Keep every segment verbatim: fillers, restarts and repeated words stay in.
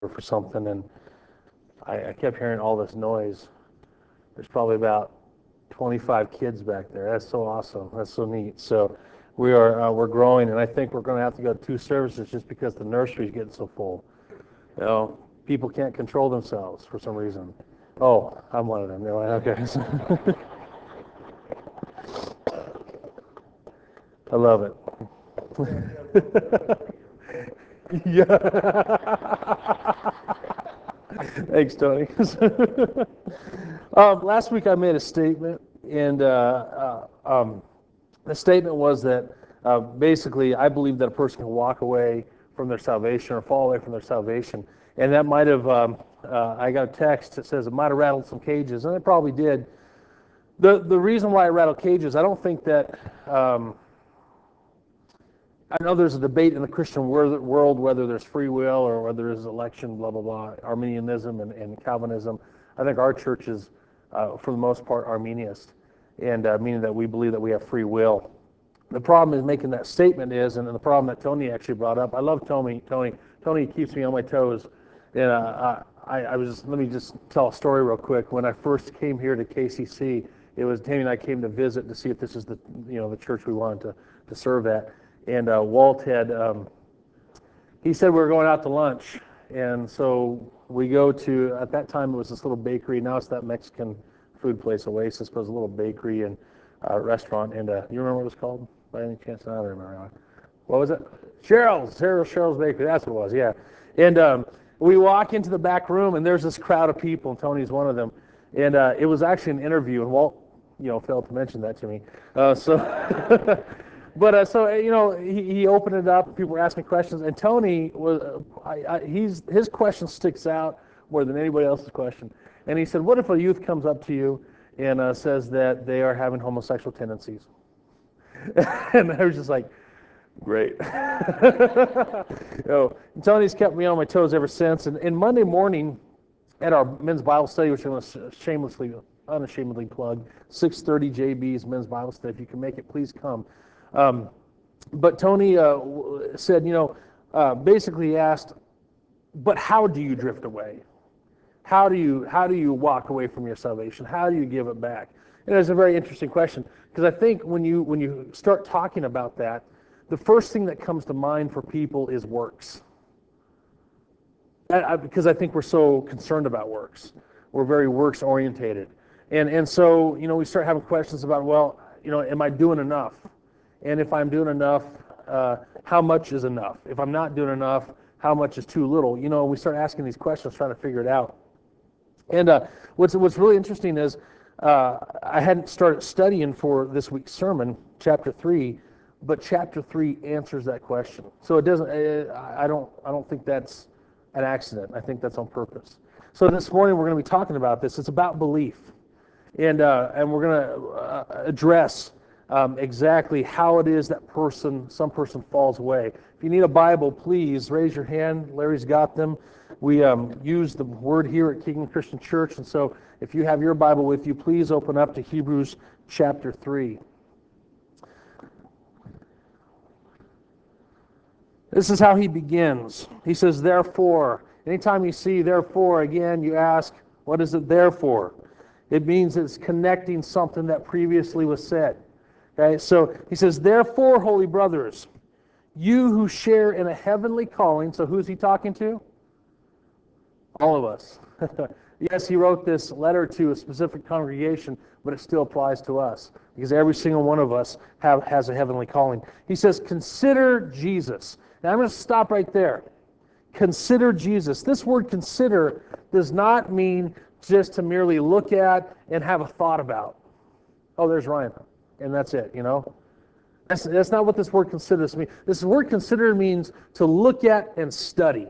for something, and I, I kept hearing all this noise. There's probably about twenty-five kids back there. That's so awesome. That's so neat. So we are uh, we're growing, and I think we're going to have to go to two services just because the nursery's getting so full. You know, people can't control themselves for some reason. Oh, I'm one of them. You're like, okay. I love it. Yeah. Thanks, Tony. um, last week I made a statement, and uh, uh, um, the statement was that uh, basically I believe that a person can walk away from their salvation or fall away from their salvation, and that might have. Um, uh, I got a text that says it might have rattled some cages, and it probably did. The the reason why I rattled cages, I don't think that. Um, I know there's a debate in the Christian world whether there's free will or whether there's election, blah, blah, blah, Arminianism and, and Calvinism. I think our church is, uh, for the most part, Arminianist, and uh, meaning that we believe that we have free will. The problem is making that statement is, and the problem that Tony actually brought up, I love Tony. Tony Tony keeps me on my toes. And uh, I, I was, let me just tell a story real quick. When I first came here to K C C, it was Tammy and I came to visit to see if this is the, you know, the church we wanted to, to serve at. And uh, Walt had, um, he said we were going out to lunch. And so we go to, at that time it was this little bakery. Now it's that Mexican food place, Oasis, but it was a little bakery and uh, restaurant. And uh, you remember what it was called by any chance? I don't remember. What was it? Cheryl's, Cheryl, Cheryl's Bakery. That's what it was, yeah. And um, we walk into the back room, and there's this crowd of people, and Tony's one of them. And uh, it was actually an interview, and Walt, you know, failed to mention that to me. Uh, so, but uh, so you know, he, he opened it up. People were asking questions, and Tony was, uh, I, I, he's his question sticks out more than anybody else's question. And he said, "What if a youth comes up to you and uh, says that they are having homosexual tendencies?" And I was just like, great. you know, Tony's kept me on my toes ever since. And, and Monday morning at our men's Bible study, which I'm going to shamelessly, unashamedly plug, six thirty J B's men's Bible study. If you can make it, please come. Um, but Tony uh, said, you know, uh, basically asked, but how do you drift away? How do you how do you walk away from your salvation? How do you give it back? And it's a very interesting question because I think when you when you start talking about that, the first thing that comes to mind for people is works. I, I, because I think we're so concerned about works. We're very works orientated. And and so, you know, we start having questions about, well, you know, am I doing enough? And if I'm doing enough, uh, how much is enough? If I'm not doing enough, how much is too little? You know, we start asking these questions, trying to figure it out. And uh, what's what's really interesting is uh, I hadn't started studying for this week's sermon, chapter three, but chapter three answers that question. So it doesn't. Uh, I don't. I don't think that's an accident. I think that's on purpose. So this morning we're going to be talking about this. It's about belief, and uh, and we're going to uh, address um, exactly how it is that person, some person falls away. If you need a Bible, please raise your hand. Larry's got them. We um, use the word here at Kingdom Christian Church, and so if you have your Bible with you, please open up to Hebrews chapter three. This is how he begins. He says, therefore. Anytime you see therefore again, you ask, what is it there for? It means it's connecting something that previously was said. Okay, so he says, therefore, holy brothers, you who share in a heavenly calling. So who's he talking to? All of us. Yes, he wrote this letter to a specific congregation, but it still applies to us because every single one of us have, has a heavenly calling. He says, consider Jesus. Now I'm going to stop right there. Consider Jesus. This word consider does not mean just to merely look at and have a thought about. Oh, there's Ryan. And that's it, you know? That's, that's not what this word consider means. This word consider means to look at and study.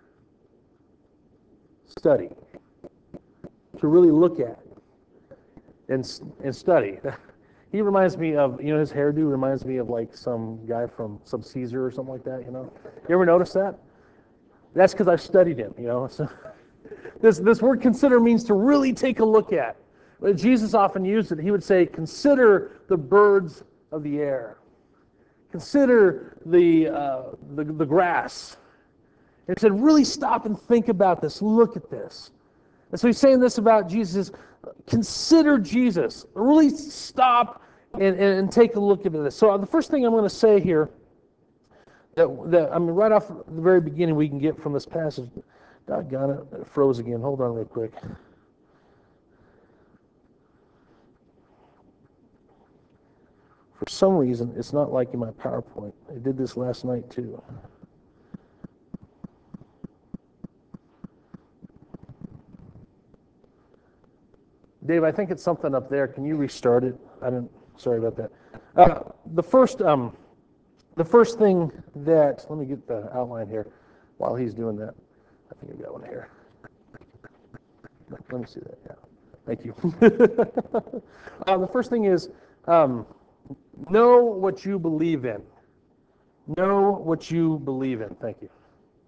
Study. To really look at and, and study. He reminds me of, you know, his hairdo reminds me of like some guy from some Caesar or something like that, you know? You ever notice that? That's because I've studied him, you know? So this, this word consider means to really take a look at. But Jesus often used it. He would say, consider the birds of the air. Consider the, uh, the, the grass. And he said, really stop and think about this. Look at this. And so he's saying this about Jesus. Consider Jesus. Really stop and, and, and take a look at this. So the first thing I'm going to say here, that, that I mean, right off the very beginning we can get from this passage, doggone it, it froze again. Hold on real quick. For some reason, it's not liking my PowerPoint. I did this last night too. Dave, I think it's something up there. Can you restart it? I didn't. Sorry about that. Uh, the first, um, the first thing that let me get the outline here. While he's doing that, I think I got one here. Let me see that. Yeah, thank you. uh, the first thing is um, know what you believe in. Know what you believe in. Thank you.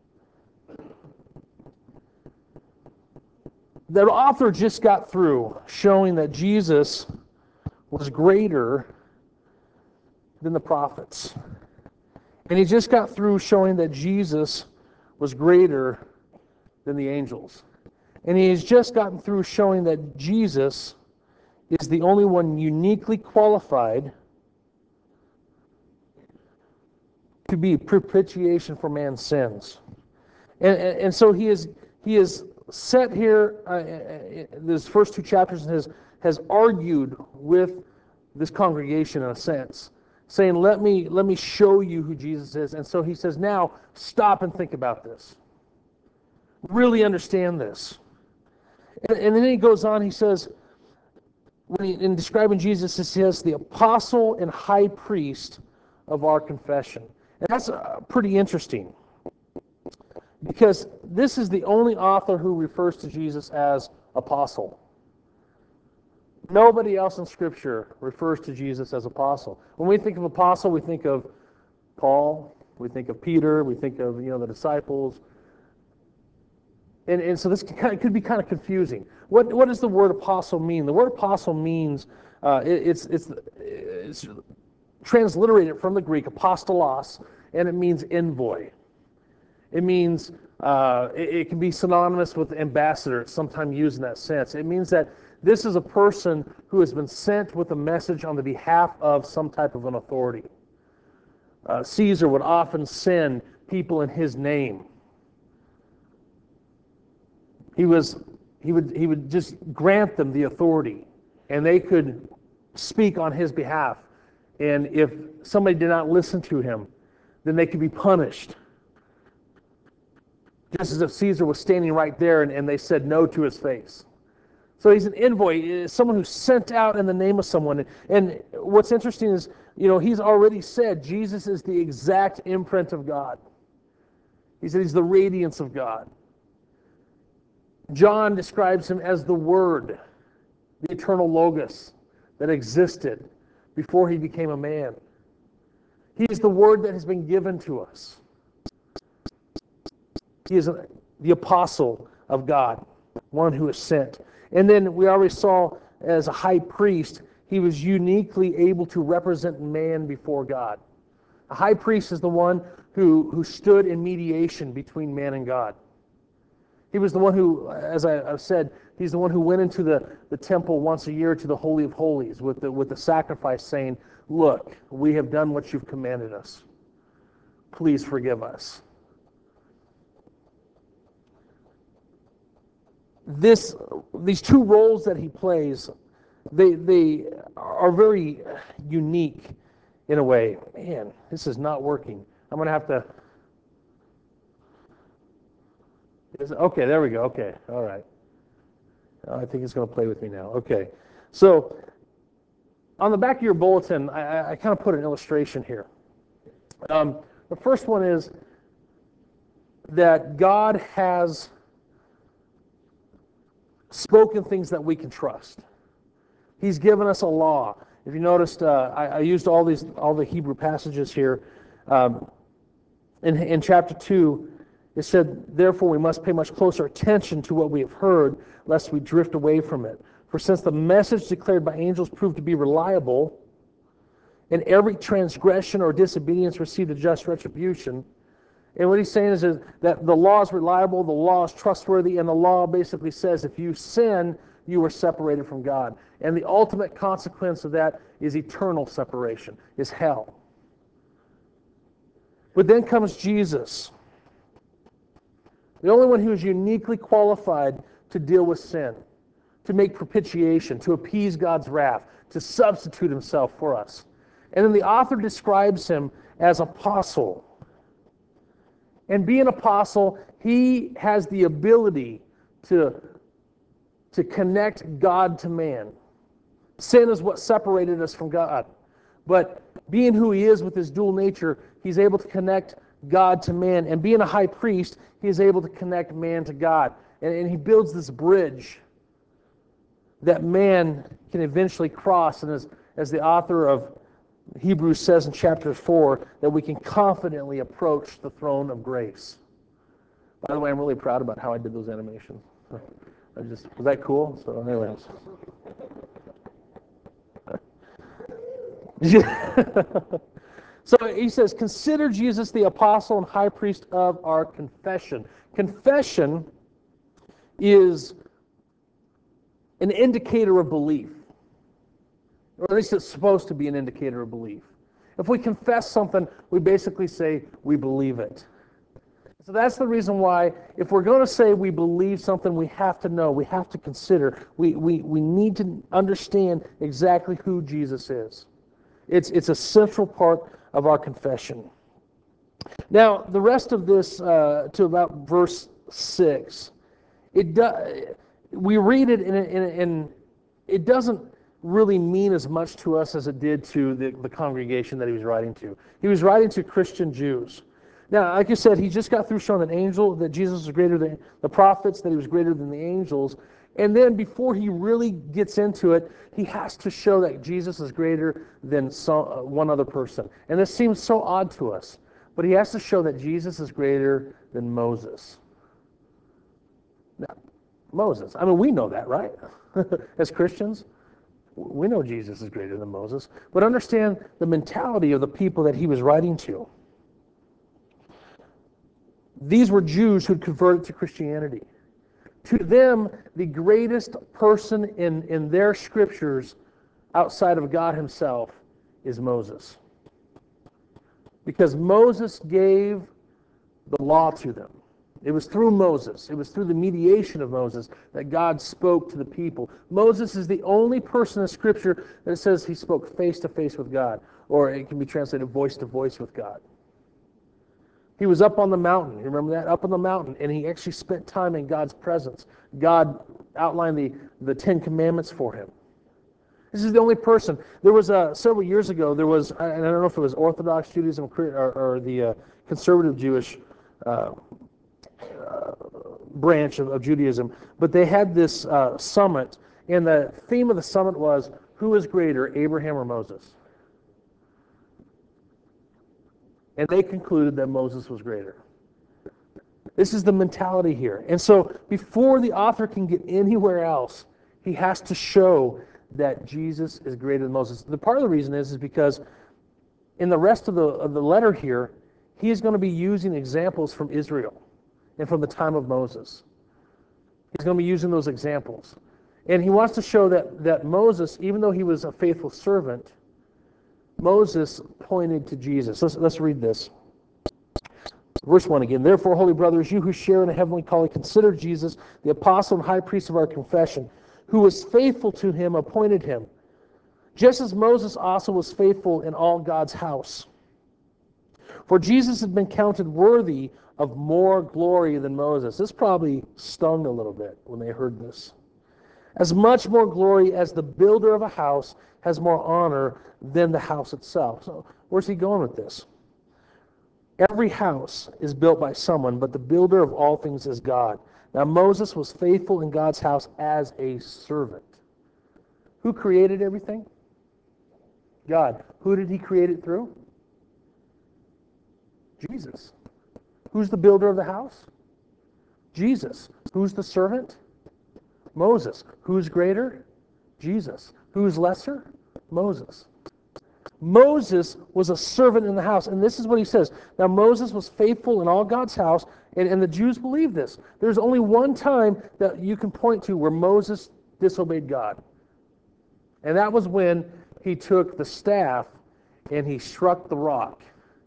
The author just got through showing that Jesus was greater than the prophets. And he just got through showing that Jesus was greater than the angels. And he's just gotten through showing that Jesus is the only one uniquely qualified to be propitiation for man's sins. And, and, and so he is he is set here, uh, these first two chapters, has, has argued with this congregation in a sense, saying, let me, let me show you who Jesus is. And so he says, now stop and think about this. Really understand this. And, and then he goes on, he says, when he, in describing Jesus, he says, the apostle and high priest of our confession. And that's uh, pretty interesting, because this is the only author who refers to Jesus as apostle. Nobody else in Scripture refers to Jesus as apostle. When we think of apostle, we think of Paul, we think of Peter, we think of you know the disciples. And, and so this kind of, could be kind of confusing. What, what does the word apostle mean? The word apostle means, uh, it, it's, it's, it's transliterated from the Greek, apostolos, and it means envoy. It means, uh, it, it can be synonymous with ambassador, it's sometimes used in that sense. It means that this is a person who has been sent with a message on the behalf of some type of an authority. Uh, Caesar would often send people in his name. He was, he would, he would just grant them the authority, and they could speak on his behalf. And if somebody did not listen to him, then they could be punished. Just as if Caesar was standing right there and, and they said no to his face. So he's an envoy, someone who's sent out in the name of someone. And what's interesting is, you know, he's already said Jesus is the exact imprint of God. He said he's the radiance of God. John describes him as the Word, the eternal Logos that existed before he became a man. He is the Word that has been given to us. He is the apostle of God, one who is sent. And then we already saw as a high priest, he was uniquely able to represent man before God. A high priest is the one who, who stood in mediation between man and God. He was the one who, as I, I've said, he's the one who went into the, the temple once a year to the Holy of Holies with the, with the sacrifice saying, look, we have done what you've commanded us. Please forgive us. This, these two roles that he plays, they, they are very unique in a way. Man, this is not working. I'm going to have to... Is, okay, there we go. Okay, all right. I think it's going to play with me now. Okay, so on the back of your bulletin, I, I kind of put an illustration here. Um, the first one is that God has spoken things that we can trust. He's given us a law. If you noticed, uh, I, I used all these, all the Hebrew passages here. Um, in, in chapter two, it said, therefore we must pay much closer attention to what we have heard, lest we drift away from it. For since the message declared by angels proved to be reliable, and every transgression or disobedience received a just retribution, And what he's saying is, is that the law is reliable, the law is trustworthy, and the law basically says if you sin, you are separated from God. And the ultimate consequence of that is eternal separation, is hell. But then comes Jesus, the only one who is uniquely qualified to deal with sin, to make propitiation, to appease God's wrath, to substitute himself for us. And then the author describes him as apostle. And being an apostle, he has the ability to, to connect God to man. Sin is what separated us from God. But being who he is with his dual nature, he's able to connect God to man. And being a high priest, he is able to connect man to God. And, and he builds this bridge that man can eventually cross. And as, as the author of Hebrews says in chapter four, that we can confidently approach the throne of grace. By the way, I'm really proud about how I did those animations. I just, was that cool? So anyways. So he says, consider Jesus the apostle and high priest of our confession. Confession is an indicator of belief. Or at least it's supposed to be an indicator of belief. If we confess something, we basically say we believe it. So that's the reason why, if we're going to say we believe something, we have to know, we have to consider, we, we, we need to understand exactly who Jesus is. It's, it's a central part of our confession. Now, the rest of this, uh, to about verse six, it do, we read it and in, it doesn't really mean as much to us as it did to the, the congregation that he was writing to. He was writing to Christian Jews. Now, like I said, he just got through showing that angel, that Jesus was greater than the prophets, that he was greater than the angels. And then before he really gets into it, he has to show that Jesus is greater than some, uh, one other person. And this seems so odd to us. But he has to show that Jesus is greater than Moses. Now, Moses. I mean, we know that, right? As Christians, we know Jesus is greater than Moses. But understand the mentality of the people that he was writing to. These were Jews who had converted to Christianity. To them, the greatest person in, in their scriptures outside of God himself is Moses. Because Moses gave the law to them. It was through Moses. It was through the mediation of Moses that God spoke to the people. Moses is the only person in Scripture that says he spoke face to face with God, or it can be translated voice to voice with God. He was up on the mountain. You remember that? Up on the mountain. And he actually spent time in God's presence. God outlined the, the Ten Commandments for him. This is the only person. There was, uh, several years ago, there was, and I don't know if it was Orthodox Judaism or, or the uh, conservative Jewish uh, uh, branch of, of Judaism, but they had this uh, summit, and the theme of the summit was, who is greater, Abraham or Moses? And they concluded that Moses was greater. This is the mentality here. And so before the author can get anywhere else, he has to show that Jesus is greater than Moses. The part of the reason is, is because in the rest of the, of the letter here, he is going to be using examples from Israel and from the time of Moses. He's going to be using those examples. And he wants to show that, that Moses, even though he was a faithful servant, Moses pointed to Jesus. Let's, let's read this. Verse one again. Therefore, holy brothers, you who share in a heavenly calling, consider Jesus, the apostle and high priest of our confession, who was faithful to him, appointed him, just as Moses also was faithful in all God's house. For Jesus had been counted worthy of more glory than Moses. This probably stung a little bit when they heard this. As much more glory as the builder of a house has more honor than the house itself. So where's he going with this? Every house is built by someone, but the builder of all things is God. Now Moses was faithful in God's house as a servant. Who created everything? God. Who did he create it through? Jesus. Who's the builder of the house? Jesus. Who's the servant? Moses. Who's greater? Jesus. Who's lesser? Moses. Moses was a servant in the house. And this is what he says. Now, Moses was faithful in all God's house, and, and the Jews believe this. There's only one time that you can point to where Moses disobeyed God. And that was when he took the staff and he struck the rock.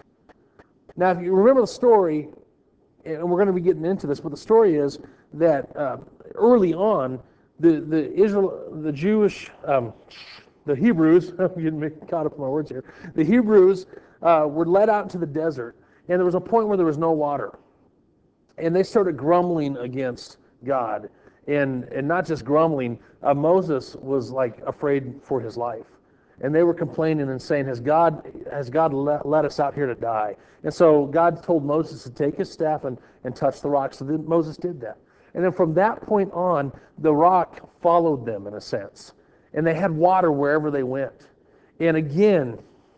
Now, if you remember the story, and we're going to be getting into this, but the story is that uh, early on, the the Israel, the Jewish, um, the Hebrews, I'm getting caught up in my words here. The Hebrews uh, were led out into the desert, and there was a point where there was no water, and they started grumbling against God, and and not just grumbling. Uh, Moses was like afraid for his life. And they were complaining and saying, has God has God let, let us out here to die? And so God told Moses to take his staff and, and touch the rock. So then Moses did that. And then from that point on, the rock followed them in a sense. And they had water wherever they went. And again,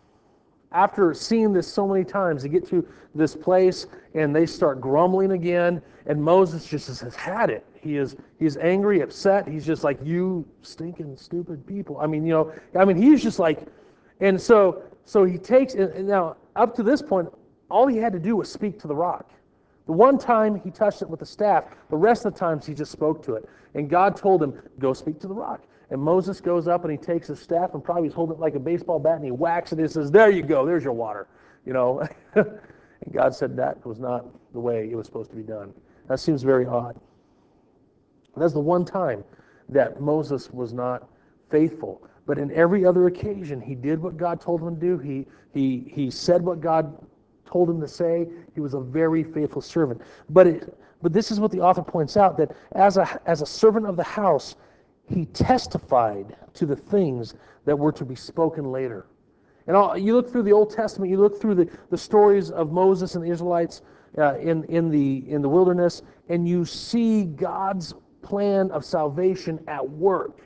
after seeing this so many times, they get to this place and they start grumbling again. And Moses just has had it. He is he's angry, upset. He's just like, you stinking stupid people. I mean, you know, I mean, he's just like, and so so he takes, and now up to this point, all he had to do was speak to the rock. The one time he touched it with the staff, the rest of the times he just spoke to it. And God told him, go speak to the rock. And Moses goes up and he takes his staff and probably he's holding it like a baseball bat and he whacks it and says, there you go, there's your water. You know, and God said that was not the way it was supposed to be done. That seems very odd. That's the one time that Moses was not faithful. But in every other occasion, he did what God told him to do. He he he said what God told him to say. He was a very faithful servant. But it, but this is what the author points out, that as a as a servant of the house, he testified to the things that were to be spoken later. And all, you look through the Old Testament, you look through the, the stories of Moses and the Israelites uh, in in the in the wilderness, and you see God's plan of salvation at work.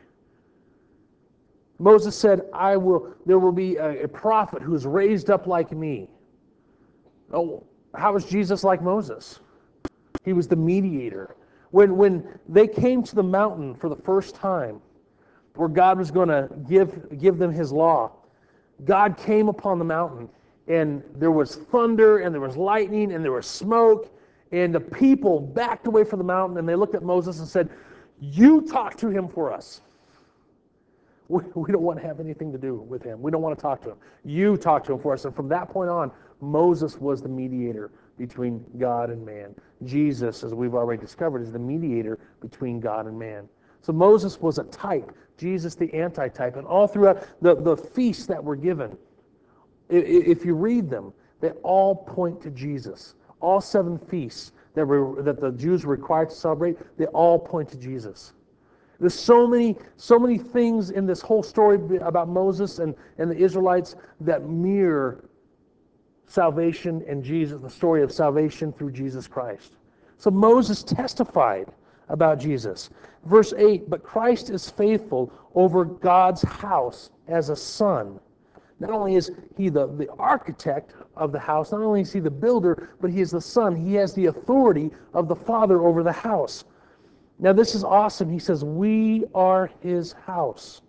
Moses said, I will, there will be a, a prophet who is raised up like me. Oh, how was Jesus like Moses? He was the mediator. When, when they came to the mountain for the first time, where God was going to give, give them his law, God came upon the mountain, and there was thunder, and there was lightning, and there was smoke, and the people backed away from the mountain, and they looked at Moses and said, you talk to him for us. We, we don't want to have anything to do with him. We don't want to talk to him. You talk to him for us. And from that point on, Moses was the mediator between God and man. Jesus, as we've already discovered, is the mediator between God and man. So Moses was a type, Jesus the antitype. And all throughout the, the feasts that were given, if you read them, they all point to Jesus. All seven feasts that were that the Jews were required to celebrate, they all point to Jesus. There's so many, so many things in this whole story about Moses and, and the Israelites that mirror salvation and Jesus, the story of salvation through Jesus Christ. So Moses testified about Jesus. Verse eight, but Christ is faithful over God's house as a son. Not only is he the, the architect of the house, not only is he the builder, but he is the son. He has the authority of the Father over the house. Now this is awesome. He says, we are his house.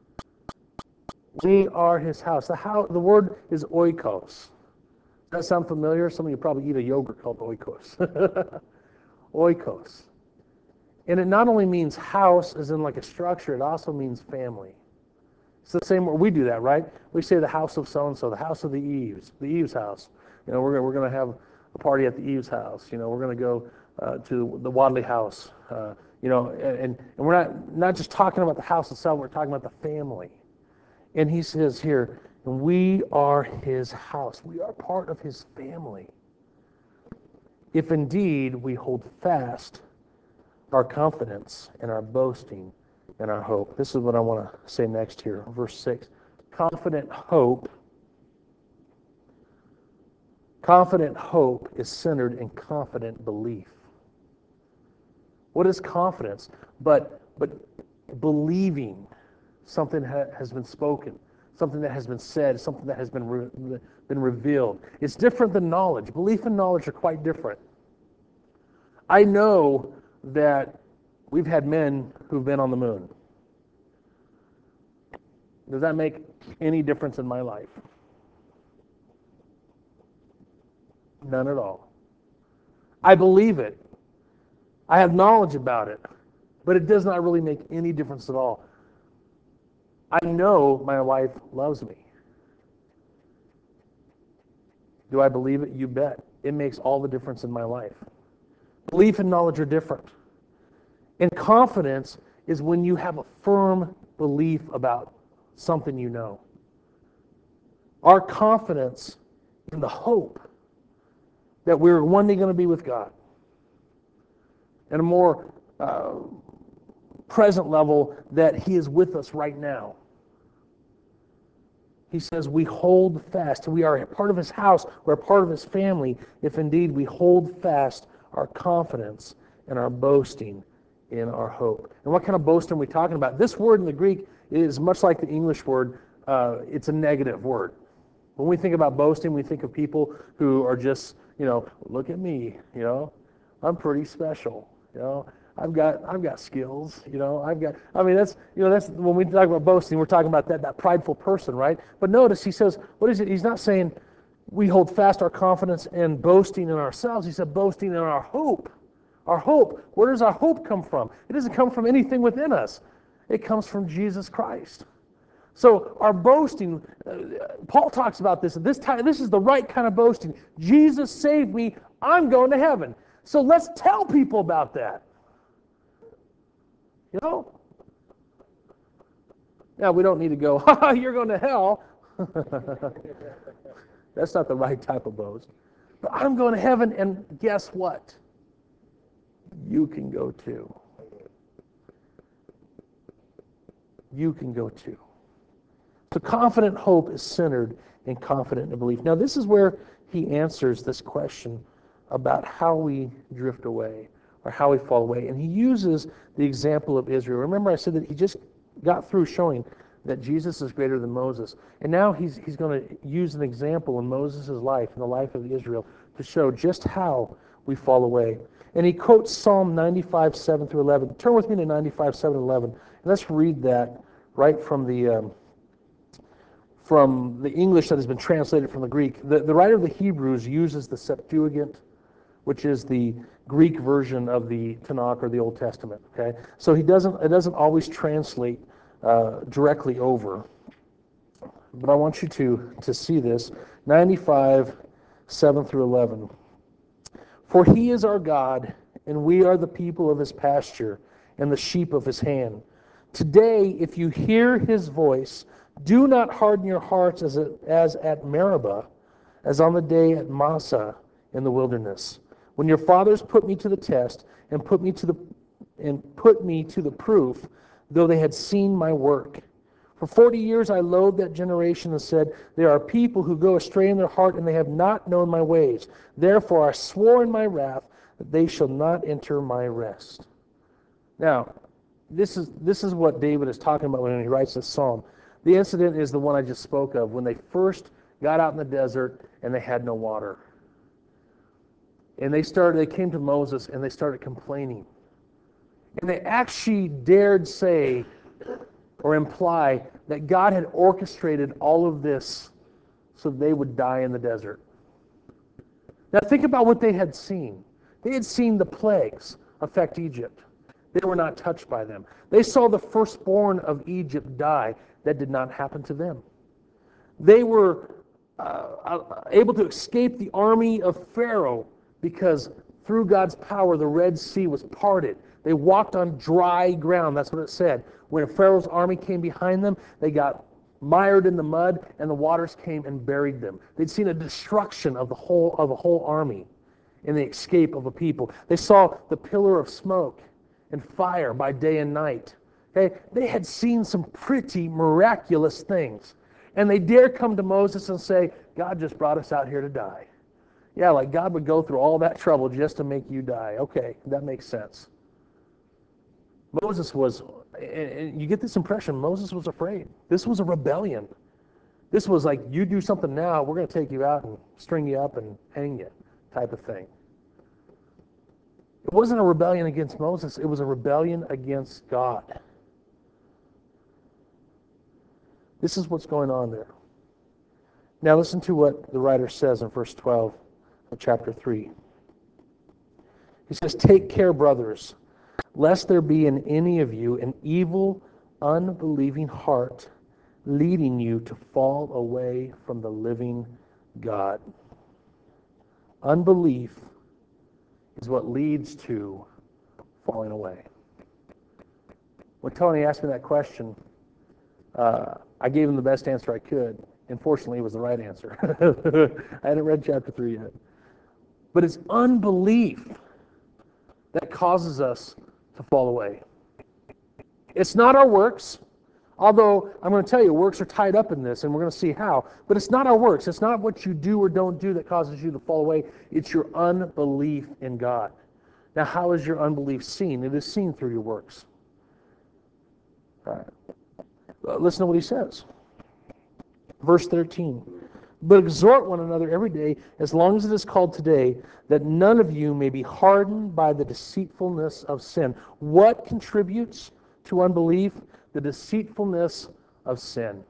We are his house. The, house, the word is oikos. Does that sound familiar? Some of you probably eat a yogurt called oikos. Oikos. And it not only means house as in like a structure, it also means family. It's the same word. We do that, right? We say the house of so-and-so, the house of the Eves, the Eves house. You know, we're, we're going to have a party at the Eves house. You know, we're going to go uh, to the Wadley house. Uh, you know, and, and we're not, not just talking about the house itself, we're talking about the family. And he says here, we are his house. We are part of his family. If indeed we hold fast our confidence and our boasting and our hope. This is what I want to say next here, verse six. Confident hope. Confident hope is centered in confident belief. What is confidence? But but believing something ha- has been spoken, something that has been said, something that has been re- been revealed. It's different than knowledge. Belief and knowledge are quite different. I know that we've had men who've been on the moon. Does that make any difference in my life? None at all. I believe it. I have knowledge about it. But it does not really make any difference at all. I know my wife loves me. Do I believe it? You bet. It makes all the difference in my life. Belief and knowledge are different. And confidence is when you have a firm belief about something you know. Our confidence in the hope that we're one day going to be with God. And a more uh, present level that He is with us right now. He says we hold fast. We are a part of His house. We're a part of His family if indeed we hold fast our confidence and our boasting in our hope. And what kind of boasting are we talking about? This word in the Greek is much like the English word. Uh, it's a negative word. When we think about boasting, we think of people who are just, you know, look at me, you know, I'm pretty special, you know, I've got I've got skills, you know, I've got, I mean, that's, you know, that's, when we talk about boasting, we're talking about that, that prideful person, right? But notice he says, what is it? He's not saying we hold fast our confidence and boasting in ourselves. He said boasting in our hope. Our hope. Where does our hope come from? It doesn't come from anything within us. It comes from Jesus Christ. So our boasting, uh, Paul talks about this. This time, this is the right kind of boasting. Jesus saved me. I'm going to heaven. So let's tell people about that. You know? Now, we don't need to go, ha ha, you're going to hell. That's not the right type of boast. But I'm going to heaven, and guess what? You can go too. You can go too. So confident hope is centered in confident belief. Now, this is where he answers this question about how we drift away or how we fall away. And he uses the example of Israel. Remember, I said that he just got through showing that Jesus is greater than Moses. And now he's, he's going to use an example in Moses' life, in the life of Israel, to show just how we fall away. And he quotes Psalm ninety-five, seven through eleven. Turn with me to ninety-five, seven, eleven. And let's read that right from the... Um, from the English that has been translated from the Greek. The, the writer of the Hebrews uses the Septuagint, which is the Greek version of the Tanakh or the Old Testament. Okay, so he doesn't. It doesn't always translate uh, directly over. But I want you to to see this. ninety-five, seven through eleven. For he is our God, and we are the people of his pasture and the sheep of his hand. Today, if you hear his voice, do not harden your hearts as, it, as at Meribah, as on the day at Massah in the wilderness, when your fathers put me to the test and put me to the and put me to the proof, though they had seen my work. For forty years I loathed that generation and said, there are people who go astray in their heart, and they have not known my ways. Therefore I swore in my wrath that they shall not enter my rest. Now, this is this is what David is talking about when he writes this psalm. The incident is the one I just spoke of, when they first got out in the desert and they had no water. And they started, they came to Moses and they started complaining. And they actually dared say or imply that God had orchestrated all of this so they would die in the desert. Now think about what they had seen. They had seen the plagues affect Egypt. They were not touched by them. They saw the firstborn of Egypt die. That did not happen to them. They were uh, able to escape the army of Pharaoh because through God's power the Red Sea was parted. They walked on dry ground. That's what it said. When Pharaoh's army came behind them, they got mired in the mud, and the waters came and buried them. They'd seen a destruction of the whole of a whole army in the escape of a people. They saw the pillar of smoke and fire by day and night. Okay? They had seen some pretty miraculous things. And they dare come to Moses and say, God just brought us out here to die. Yeah, like God would go through all that trouble just to make you die. Okay, that makes sense. Moses was, and you get this impression, Moses was afraid. This was a rebellion. This was like, you do something now, we're going to take you out and string you up and hang you type of thing. It wasn't a rebellion against Moses, it was a rebellion against God. This is what's going on there. Now listen to what the writer says in verse twelve chapter three. He says, "Take care, brothers, lest there be in any of you an evil, unbelieving heart, leading you to fall away from the living God." Unbelief is what leads to falling away. When Tony asked me that question, uh, I gave him the best answer I could. Unfortunately, it was the right answer. I hadn't read chapter three yet. But it's unbelief that causes us to fall away. It's not our works, although I'm going to tell you, works are tied up in this, and we're going to see how. But it's not our works. It's not what you do or don't do that causes you to fall away. It's your unbelief in God. Now, how is your unbelief seen? It is seen through your works. All right. Uh, listen to what he says. Verse thirteen. "But exhort one another every day, as long as it is called today, that none of you may be hardened by the deceitfulness of sin." What contributes to unbelief? The deceitfulness of sin.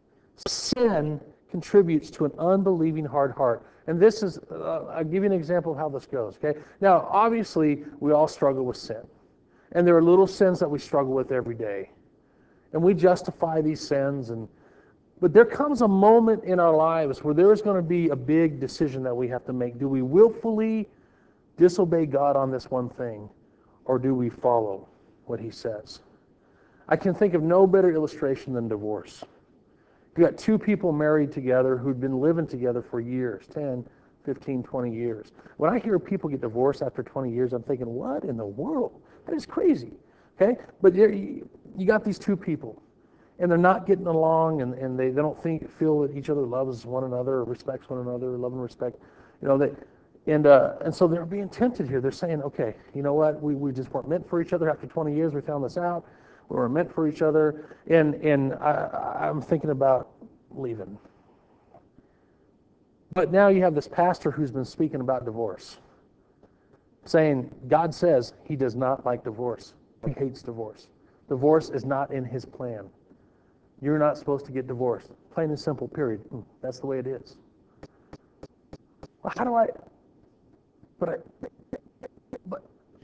Sin contributes to an unbelieving hard heart. And this is, uh, I'll give you an example of how this goes, okay? Now, obviously, we all struggle with sin. And there are little sins that we struggle with every day. And we justify these sins. And But there comes a moment in our lives where there is going to be a big decision that we have to make. Do we willfully disobey God on this one thing, or do we follow what he says? I can think of no better illustration than divorce. You got two people married together who'd been living together for years, ten, fifteen, twenty years. When I hear people get divorced after twenty years, I'm thinking, what in the world? That is crazy. Okay? But you got these two people, and they're not getting along, and, and they, they don't think feel that each other loves one another or respects one another, love and respect. You know, they and uh, and so they're being tempted here. They're saying, okay, you know what? We we just weren't meant for each other. After twenty years, we found this out. We were meant for each other. And and I, I'm thinking about leaving. But now you have this pastor who's been speaking about divorce, saying God says he does not like divorce. He hates divorce. Divorce is not in his plan. You're not supposed to get divorced. Plain and simple, period. That's the way it is. Well, how do I, but I, but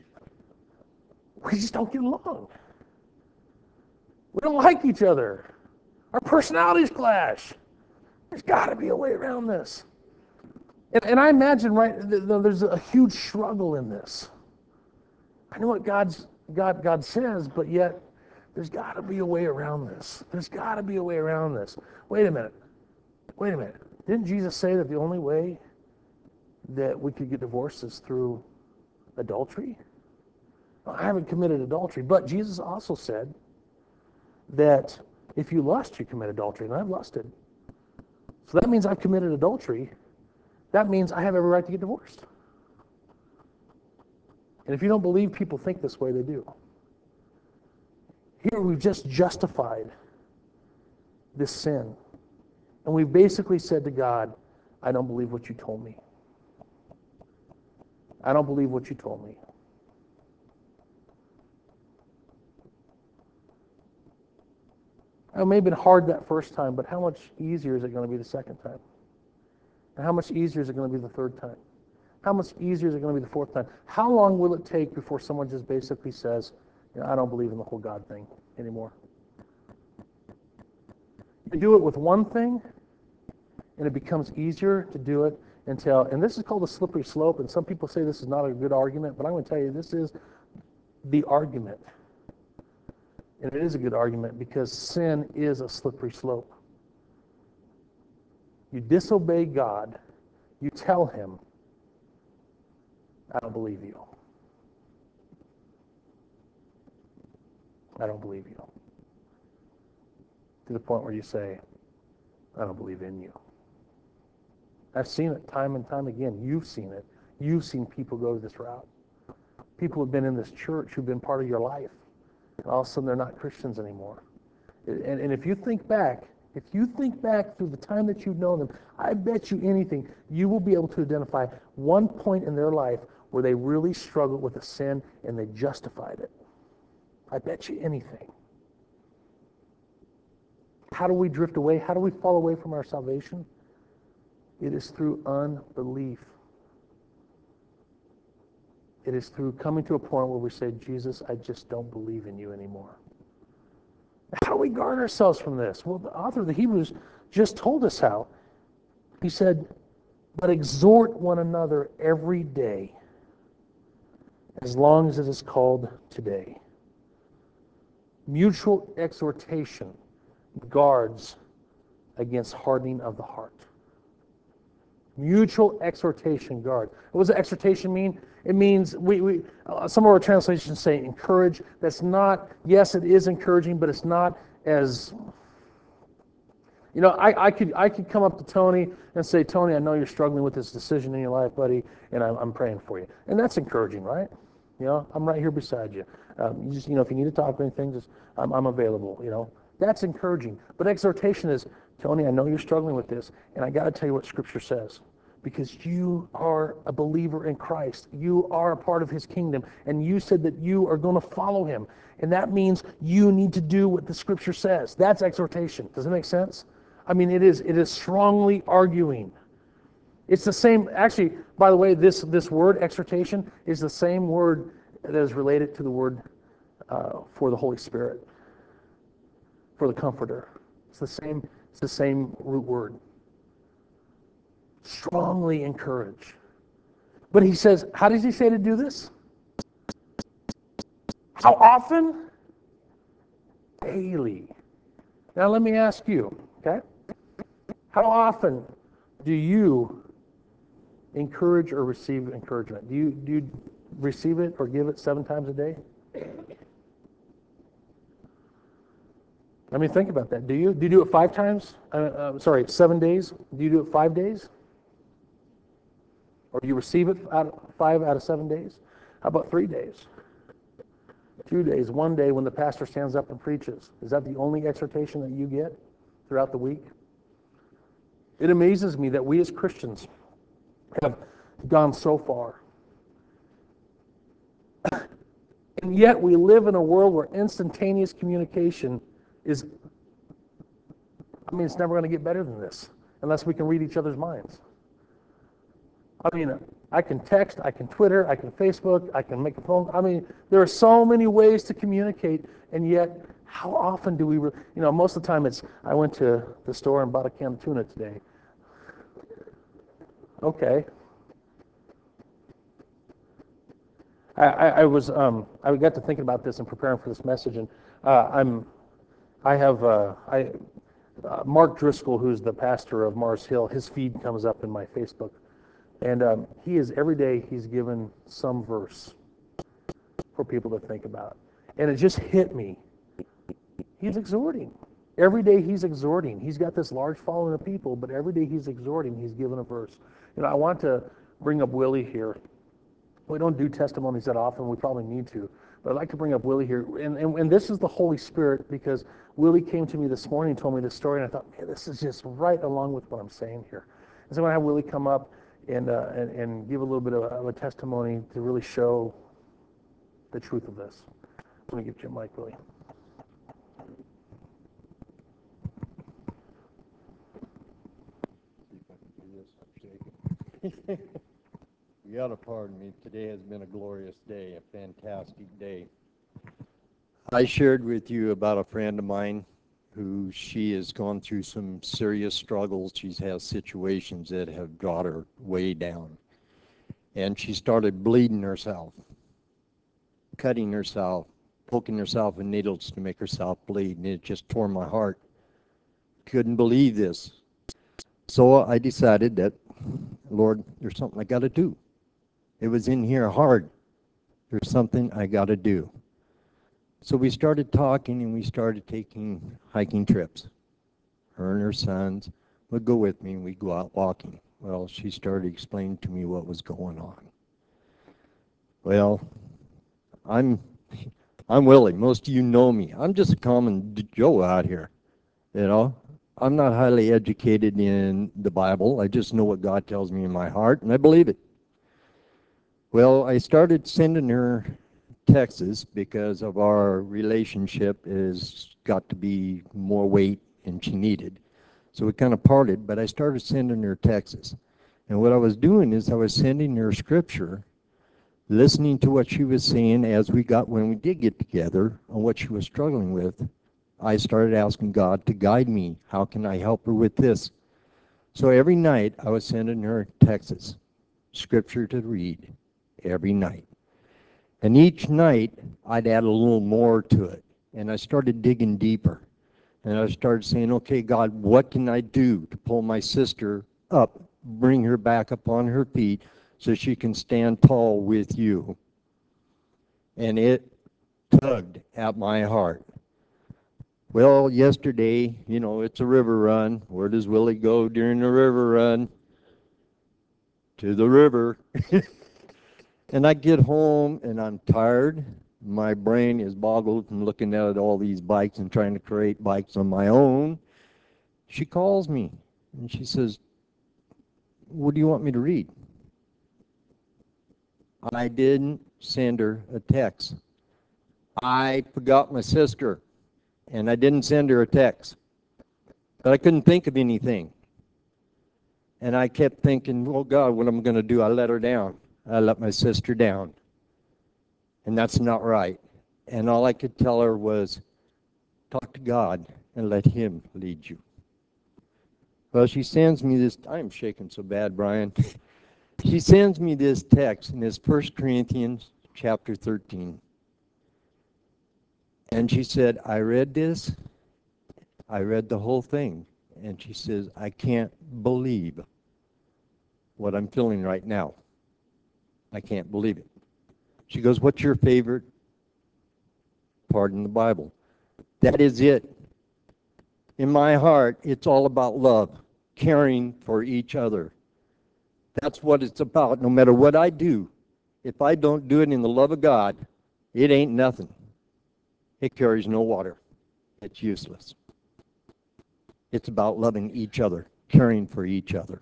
we just don't get along. We don't like each other. Our personalities clash. There's got to be a way around this. And, and I imagine, right, there's a huge struggle in this. I know what God's, God, God says, but yet there's got to be a way around this. There's got to be a way around this. Wait a minute. Wait a minute. Didn't Jesus say that the only way that we could get divorced is through adultery? Well, I haven't committed adultery, but Jesus also said that if you lust, you commit adultery, and I've lusted. So that means I've committed adultery. That means I have every right to get divorced. And if you don't believe people think this way, they do. Here we've just justified this sin. And we've basically said to God, I don't believe what you told me. I don't believe what you told me. It may have been hard that first time, but how much easier is it going to be the second time? And how much easier is it going to be the third time? How much easier is it going to be the fourth time? How long will it take before someone just basically says, you know, I don't believe in the whole God thing anymore? You do it with one thing, and it becomes easier to do it until, and this is called a slippery slope, and some people say this is not a good argument, but I'm going to tell you this is the argument. And it is a good argument because sin is a slippery slope. You disobey God, you tell him, I don't believe you. I don't believe you. To the point where you say, I don't believe in you. I've seen it time and time again. You've seen it. You've seen people go this route. People have been in this church who've been part of your life, and all of a sudden they're not Christians anymore. And, and if you think back, if you think back through the time that you've known them, I bet you anything, you will be able to identify one point in their life where they really struggled with a sin and they justified it. I bet you anything. How do we drift away? How do we fall away from our salvation? It is through unbelief. It is through coming to a point where we say, Jesus, I just don't believe in you anymore. How do we guard ourselves from this? Well, the author of the Hebrews just told us how. He said, but exhort one another every day, as long as it is called today. Mutual exhortation guards against hardening of the heart. Mutual exhortation guard. What does exhortation mean? It means, we, we uh, some of our translations say encourage. That's not, yes, it is encouraging, but it's not as, you know, I, I could I could come up to Tony and say, Tony, I know you're struggling with this decision in your life, buddy, and I'm, I'm praying for you. And that's encouraging, right? You know, I'm right here beside you. Um, you just, you know, if you need to talk or anything, just I'm, I'm available, you know. That's encouraging. But exhortation is, Tony, I know you're struggling with this, and I got to tell you what Scripture says. Because you are a believer in Christ. You are a part of His kingdom. And you said that you are going to follow Him. And that means you need to do what the Scripture says. That's exhortation. Does it make sense? I mean, it is it is strongly arguing. It's the same, actually, by the way, this, this word, exhortation, is the same word that is related to the word uh, for the Holy Spirit, for the Comforter. It's the same, it's the same root word. Strongly encourage. But he says, how does he say to do this? How often? Daily. Now let me ask you, okay? How often do you encourage or receive encouragement? Do you, do you receive it or give it seven times a day? I mean, think about that. Do you? Do you do it five times? Uh, uh, sorry, seven days? Do you do it five days? Or do you receive it out of five out of seven days? How about three days? Two days, one day when the pastor stands up and preaches. Is that the only exhortation that you get throughout the week? It amazes me that we as Christians have gone so far. And yet we live in a world where instantaneous communication is, I mean, it's never going to get better than this unless we can read each other's minds. I mean, I can text, I can Twitter, I can Facebook, I can make a phone. I mean, there are so many ways to communicate, and yet, how often do we, re- you know, most of the time it's, I went to the store and bought a can of tuna today. Okay. I, I, I was, um, I got to thinking about this and preparing for this message, and uh, I'm, I have, uh, I, uh, Mark Driscoll, who's the pastor of Mars Hill, his feed comes up in my Facebook. And um, he is, every day, he's given some verse for people to think about. And it just hit me. He's exhorting. Every day he's exhorting. He's got this large following of people, but every day he's exhorting, he's given a verse. You know, I want to bring up Willie here. We don't do testimonies that often. We probably need to. But I'd like to bring up Willie here. And, and, and this is the Holy Spirit, because Willie came to me this morning and told me this story, and I thought, man, this is just right along with what I'm saying here. And so I'm going to have Willie come up and, uh, and, and give a little bit of a, of a testimony to really show the truth of this. Let me get you a mic, Willie. You gotta pardon me. Today has been a glorious day, a fantastic day. I shared with you about a friend of mine who she has gone through some serious struggles. She's had situations that have brought her way down. And she started bleeding herself, cutting herself, poking herself with needles to make herself bleed, and it just tore my heart. Couldn't believe this. So I decided that, Lord, there's something I gotta do. It was in here hard. There's something I got to do. So we started talking, and we started taking hiking trips. Her and her sons would go with me, and we'd go out walking. Well, she started explaining to me what was going on. Well, I'm I'm Willie. Most of you know me. I'm just a common Joe out here. You know, I'm not highly educated in the Bible. I just know what God tells me in my heart, and I believe it. Well, I started sending her texts because of our relationship has got to be more weight than she needed. So we kind of parted, but I started sending her texts. And what I was doing is I was sending her scripture listening to what she was saying as we got, when we did get together, on what she was struggling with, I started asking God to guide me. How can I help her with this? So every night I was sending her texts, scripture to read, every night. And each night I'd add a little more to it. And I started digging deeper. And I started saying, okay, God, what can I do to pull my sister up, bring her back up on her feet so she can stand tall with you? And it tugged at my heart. Well, yesterday, you know, it's a river run. Where does Willie go during the river run? To the river. And I get home and I'm tired. My brain is boggled from looking at all these bikes and trying to create bikes on my own. She calls me and she says, what do you want me to read? I didn't send her a text. I forgot my sister and I didn't send her a text. But I couldn't think of anything. And I kept thinking, oh God, what am I going to do? I let her down. I let my sister down. And that's not right. And all I could tell her was, talk to God and let Him lead you. Well, she sends me this, I'm shaking so bad, Brian. She sends me this text, and it's First Corinthians chapter thirteen. And she said, I read this, I read the whole thing. And she says, I can't believe what I'm feeling right now. I can't believe it. She goes, what's your favorite part in the Bible? That is it. In my heart, it's all about love, caring for each other. That's what it's about. No matter what I do, if I don't do it in the love of God, it ain't nothing. It carries no water. It's useless. It's about loving each other, caring for each other.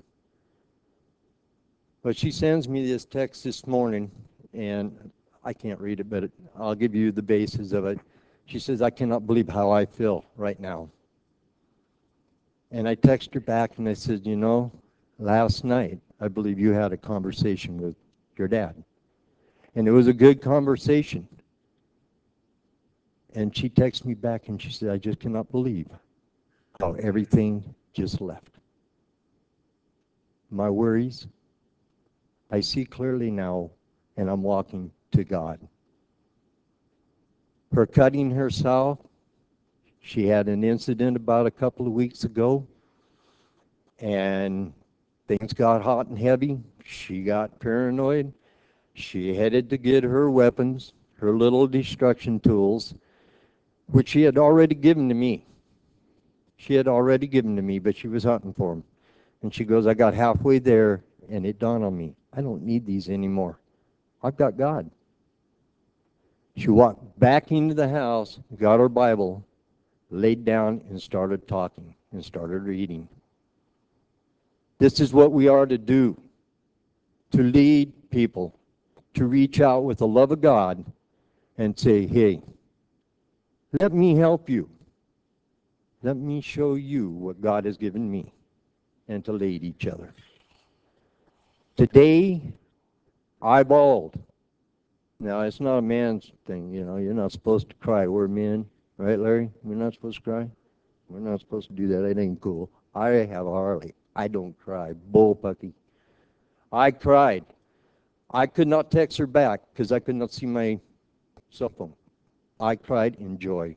But she sends me this text this morning, and I can't read it, but it, I'll give you the basis of it. She says, I cannot believe how I feel right now. And I text her back, and I said, you know, last night, I believe you had a conversation with your dad. And it was a good conversation. And she texted me back, and she said, I just cannot believe how everything just left. My worries, I see clearly now, and I'm walking to God. Her cutting herself, she had an incident about a couple of weeks ago, and things got hot and heavy. She got paranoid. She headed to get her weapons, her little destruction tools, which she had already given to me. She had already given to me, but she was hunting for them. And she goes, I got halfway there, and it dawned on me, I don't need these anymore. I've got God. She walked back into the house, got her Bible, laid down, and started talking, and started reading. This is what we are to do, to lead people, to reach out with the love of God and say, hey, let me help you. Let me show you what God has given me, and to lead each other. Today, I bawled. Now, it's not a man's thing, you know. You're not supposed to cry. We're men. Right, Larry? We're not supposed to cry? We're not supposed to do that. It ain't cool. I have a Harley. I don't cry. Bullpucky. I cried. I could not text her back because I could not see my cell phone. I cried in joy.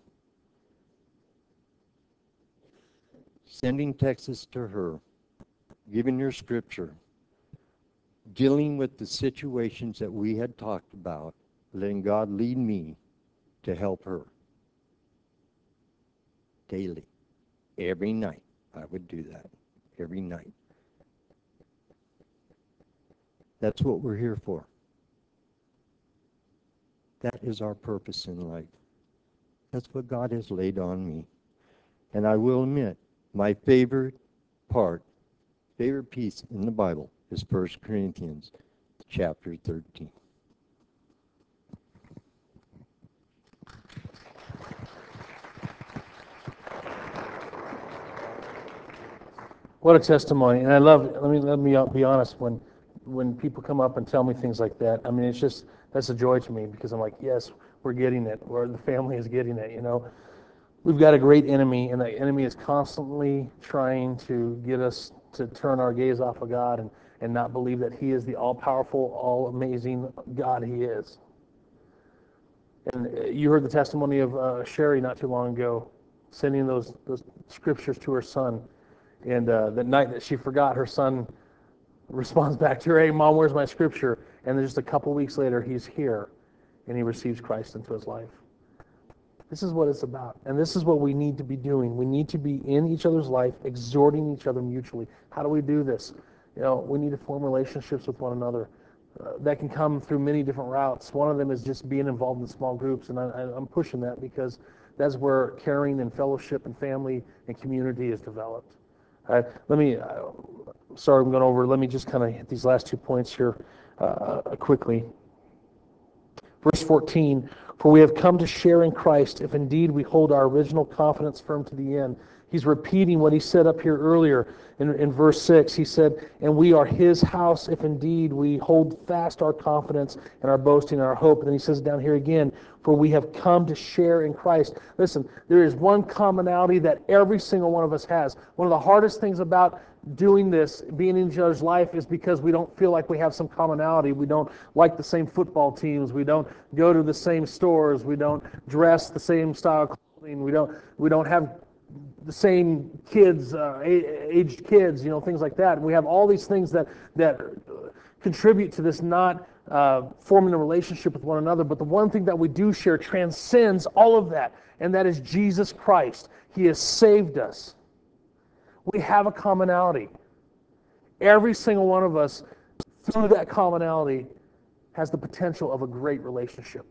Sending texts to her, giving her scripture, dealing with the situations that we had talked about, letting God lead me to help her. Daily. Every night I would do that. Every night. That's what we're here for. That is our purpose in life. That's what God has laid on me. And I will admit, my favorite part, favorite piece in the Bible is First Corinthians chapter thirteen. What a testimony. And I love, let me, let me be honest, when when people come up and tell me things like that, I mean, it's just, that's a joy to me because I'm like, yes, we're getting it, or the family is getting it, you know. We've got a great enemy, and the enemy is constantly trying to get us to turn our gaze off of God and, and not believe that He is the all-powerful, all-amazing God He is. And you heard the testimony of uh, Sherry not too long ago, sending those, those scriptures to her son. And uh, the night that she forgot, her son responds back to her, hey, Mom, where's my scripture? And then just a couple weeks later, he's here, and he receives Christ into his life. This is what it's about. And this is what we need to be doing. We need to be in each other's life, exhorting each other mutually. How do we do this? You know, we need to form relationships with one another. Uh, that can come through many different routes. One of them is just being involved in small groups, and I, I'm pushing that because that's where caring and fellowship and family and community is developed. Uh, let me, uh, sorry I'm going over, let me just kind of hit these last two points here uh, quickly. Verse fourteen, for we have come to share in Christ if indeed we hold our original confidence firm to the end. He's repeating what he said up here earlier in, in verse six. He said, and we are his house if indeed we hold fast our confidence and our boasting and our hope. And then he says down here again, for we have come to share in Christ. Listen, there is one commonality that every single one of us has. One of the hardest things about doing this, being in each other's life, is because we don't feel like we have some commonality. We don't like the same football teams. We don't go to the same stores. We don't dress the same style of clothing. We don't we don't have the same kids, uh, aged kids, you know, things like that. And we have all these things that that contribute to this not uh, forming a relationship with one another. But the one thing that we do share transcends all of that, and that is Jesus Christ. He has saved us. We have a commonality. Every single one of us, through that commonality, has the potential of a great relationship.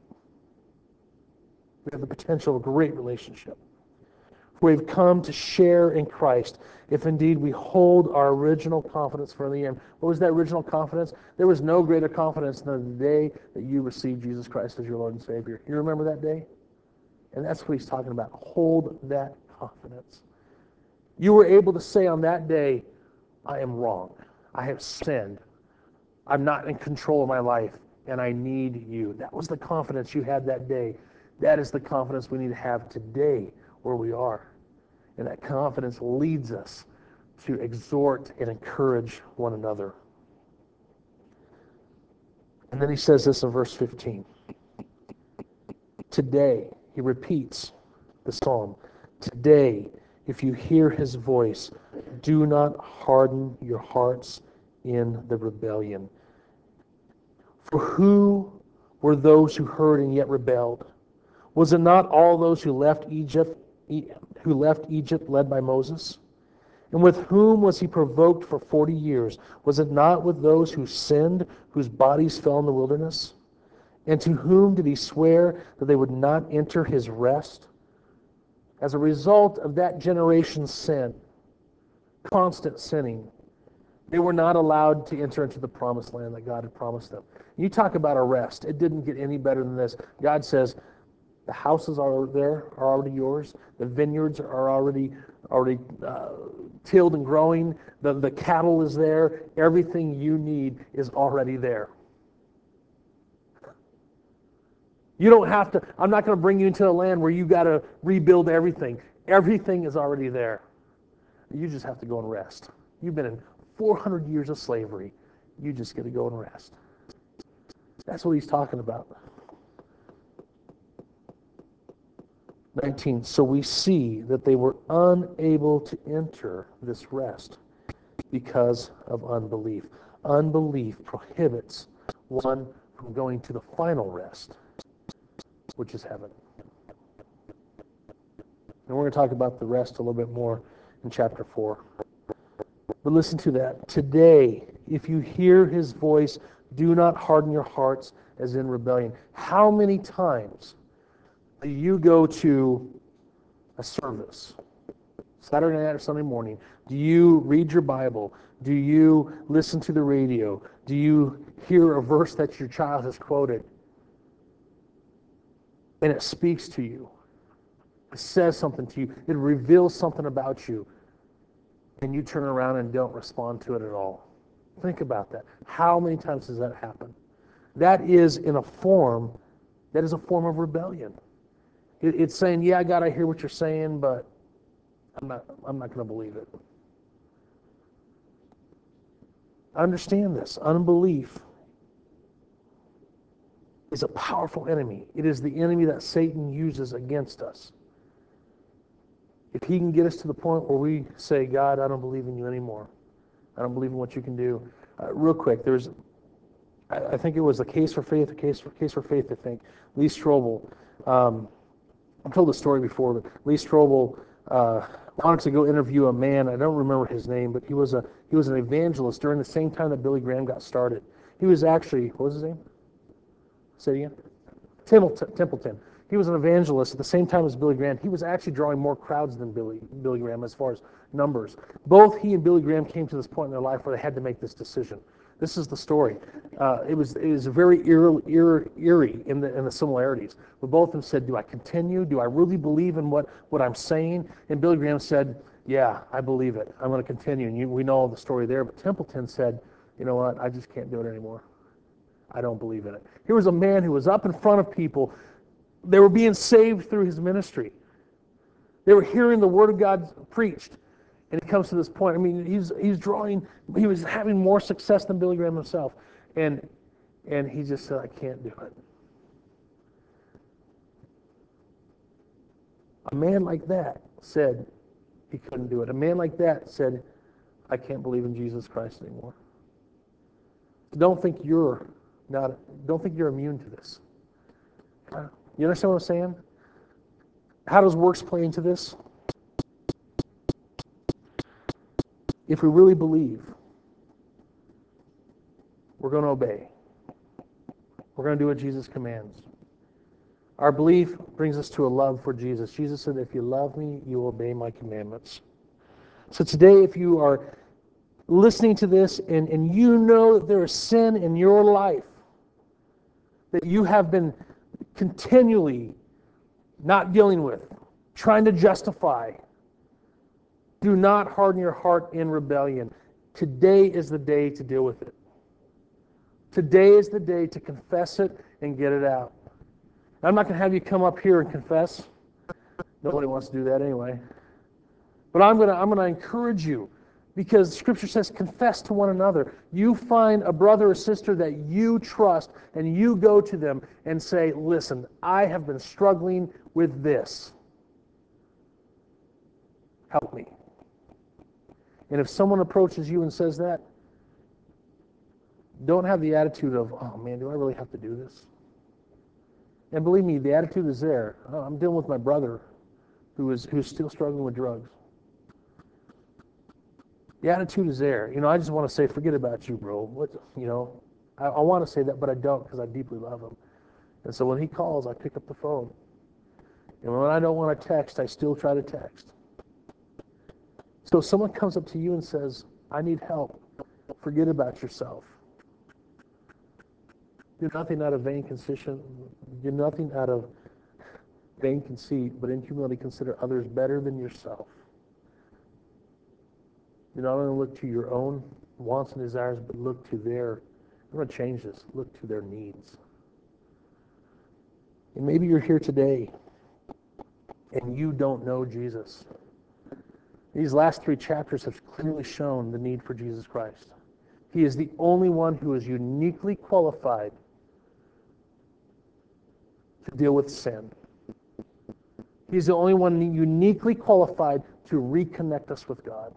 We have the potential of a great relationship. We've come to share in Christ, if indeed we hold our original confidence for the end. What was that original confidence? There was no greater confidence than the day that you received Jesus Christ as your Lord and Savior. You remember that day? And that's what he's talking about. Hold that confidence. You were able to say on that day, I am wrong. I have sinned. I'm not in control of my life, and I need you. That was the confidence you had that day. That is the confidence we need to have today where we are. And that confidence leads us to exhort and encourage one another. And then he says this in verse fifteen. Today, he repeats the psalm. Today, if you hear his voice, do not harden your hearts in the rebellion. For who were those who heard and yet rebelled? Was it not all those who left Egypt, who left Egypt led by Moses? And with whom was he provoked for forty years? Was it not with those who sinned, whose bodies fell in the wilderness? And to whom did he swear that they would not enter his rest? As a result of that generation's sin, constant sinning, they were not allowed to enter into the promised land that God had promised them. You talk about a rest. It didn't get any better than this. God says, the houses are there, are already yours. The vineyards are already already uh, tilled and growing. The, the cattle is there. Everything you need is already there. You don't have to, I'm not going to bring you into a land where you got to rebuild everything. Everything is already there. You just have to go and rest. You've been in four hundred years of slavery. You just get to go and rest. That's what he's talking about. nineteen, so we see that they were unable to enter this rest because of unbelief. Unbelief prohibits one from going to the final rest, which is heaven. And we're going to talk about the rest a little bit more in chapter four. But listen to that. Today, if you hear his voice, do not harden your hearts as in rebellion. How many times do you go to a service, Saturday night or Sunday morning? Do you read your Bible? Do you listen to the radio? Do you hear a verse that your child has quoted? And it speaks to you. It says something to you. It reveals something about you. And you turn around and don't respond to it at all. Think about that. How many times does that happen? That is in a form, that is a form of rebellion. It, it's saying, yeah, God, I hear what you're saying, but I'm not, I'm not going to believe it. Understand this. Unbelief is a powerful enemy. It is the enemy that Satan uses against us. If he can get us to the point where we say, God, I don't believe in you anymore. I don't believe in what you can do. Uh, real quick, there's, I, I think it was a case for faith, a case for, case for faith, I think. Lee Strobel, um, I've told the story before, but Lee Strobel uh, wanted to go interview a man. I don't remember his name, but he was a he was an evangelist during the same time that Billy Graham got started. He was actually, what was his name? Say it again? Templeton. Templeton. He was an evangelist at the same time as Billy Graham. He was actually drawing more crowds than Billy Billy Graham as far as numbers. Both he and Billy Graham came to this point in their life where they had to make this decision. This is the story. Uh, it was it was very eerie, eerie, eerie in the in the similarities. But both of them said, "Do I continue? Do I really believe in what, what I'm saying?" And Billy Graham said, "Yeah, I believe it. I'm going to continue." And you, we know all the story there. But Templeton said, "You know what? I just can't do it anymore. I don't believe in it." Here was a man who was up in front of people. They were being saved through his ministry. They were hearing the word of God preached. And it comes to this point. I mean, he's he's drawing, he was having more success than Billy Graham himself. And and he just said, I can't do it. A man like that said he couldn't do it. A man like that said, I can't believe in Jesus Christ anymore. Don't think you're not, don't think you're immune to this. You understand what I'm saying? How does works play into this? If we really believe, we're going to obey. We're going to do what Jesus commands. Our belief brings us to a love for Jesus. Jesus said, if you love me, you will obey my commandments. So today, if you are listening to this and, and you know that there is sin in your life, that you have been continually not dealing with, trying to justify, do not harden your heart in rebellion. Today is the day to deal with it. Today is the day to confess it and get it out. I'm not going to have you come up here and confess. Nobody wants to do that anyway. But I'm going to I'm going to encourage you, because Scripture says confess to one another. You find a brother or sister that you trust and you go to them and say, listen, I have been struggling with this. Help me. And if someone approaches you and says that, don't have the attitude of, oh man, do I really have to do this? And believe me, the attitude is there. Oh, I'm dealing with my brother who is who's still struggling with drugs. The attitude is there. You know, I just want to say, forget about you, bro. What, you know, I, I want to say that, but I don't, because I deeply love him. And so when he calls, I pick up the phone. And when I don't want to text, I still try to text. So if someone comes up to you and says, I need help, forget about yourself. Do nothing out of vain conceit. Do nothing out of vain conceit, but in humility consider others better than yourself. Do not only look to your own wants and desires, but look to their, I'm going to change this, look to their needs. And maybe you're here today and you don't know Jesus. These last three chapters have clearly shown the need for Jesus Christ. He is the only one who is uniquely qualified to deal with sin. He's the only one uniquely qualified to reconnect us with God.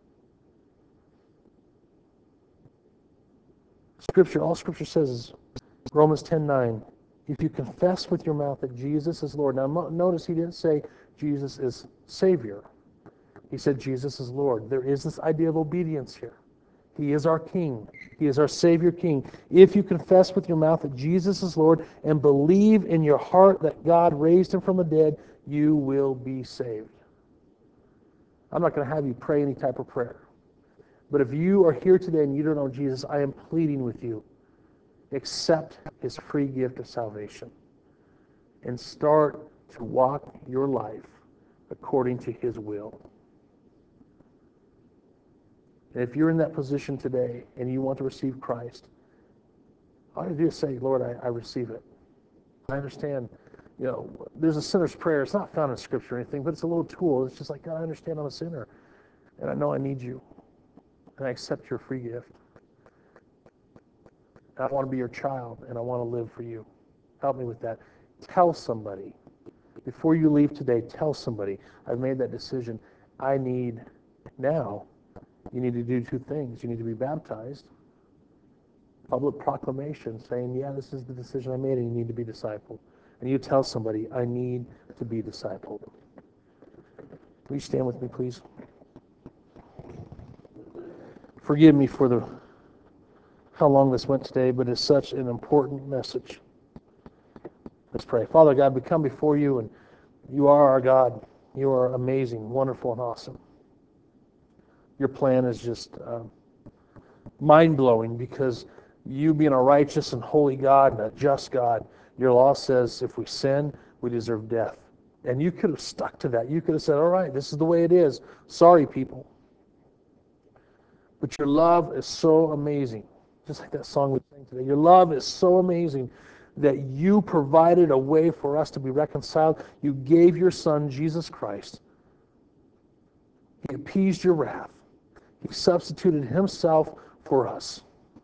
Scripture, all Scripture says is Romans ten nine. If you confess with your mouth that Jesus is Lord. Now notice he didn't say Jesus is Savior. He said Jesus is Lord. There is this idea of obedience here. He is our King. He is our Savior King. If you confess with your mouth that Jesus is Lord and believe in your heart that God raised him from the dead, you will be saved. I'm not going to have you pray any type of prayer. But if you are here today and you don't know Jesus, I am pleading with you. Accept his free gift of salvation and start to walk your life according to his will. And if you're in that position today and you want to receive Christ, all you do is say, Lord, I, I receive it. I understand, you know, there's a sinner's prayer. It's not found in Scripture or anything, but it's a little tool. It's just like, God, I understand I'm a sinner, and I know I need you, and I accept your free gift. I want to be your child, and I want to live for you. Help me with that. Tell somebody. Before you leave today, tell somebody, I've made that decision. I need now, you need to do two things. You need to be baptized, public proclamation saying, yeah, this is the decision I made, and you need to be discipled. And you tell somebody, I need to be discipled. Will you stand with me, please? Forgive me for the how long this went today, but it's such an important message. Let's pray. Father God, we come before you, and you are our God. You are amazing, wonderful, and awesome. Your plan is just uh, mind-blowing, because you being a righteous and holy God and a just God, your law says if we sin, we deserve death. And you could have stuck to that. You could have said, all right, this is the way it is. Sorry, people. But your love is so amazing. Just like that song we sang today. Your love is so amazing that you provided a way for us to be reconciled. You gave your Son, Jesus Christ. He appeased your wrath. He substituted himself for us.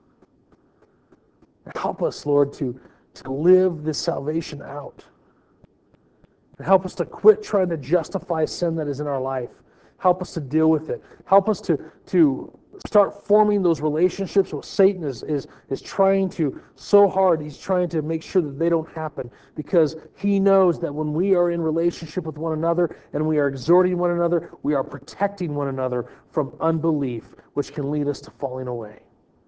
Help us, Lord, to, to live this salvation out. Help us to quit trying to justify sin that is in our life. Help us to deal with it. Help us to, to start forming those relationships with Satan is, is, is trying to, so hard, he's trying to make sure that they don't happen, because he knows that when we are in relationship with one another and we are exhorting one another, we are protecting one another from unbelief, which can lead us to falling away.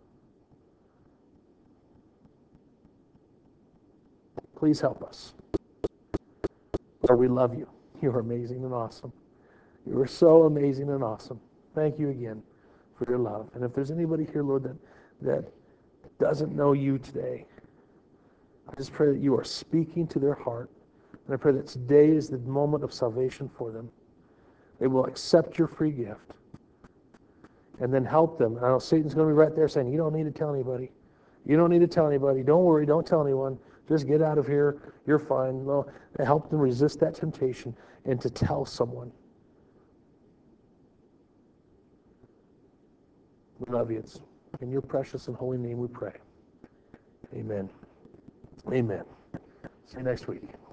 Please help us. Lord, we love you. You are amazing and awesome. You are so amazing and awesome. Thank you again for your love. And if there's anybody here, Lord, that, that doesn't know you today, I just pray that you are speaking to their heart. And I pray that today is the moment of salvation for them. They will accept your free gift. And then help them. And I know Satan's going to be right there saying, you don't need to tell anybody. You don't need to tell anybody. Don't worry. Don't tell anyone. Just get out of here. You're fine. Well, help them resist that temptation and to tell someone. We love you. It's in your precious and holy name we pray. Amen. Amen. See you next week.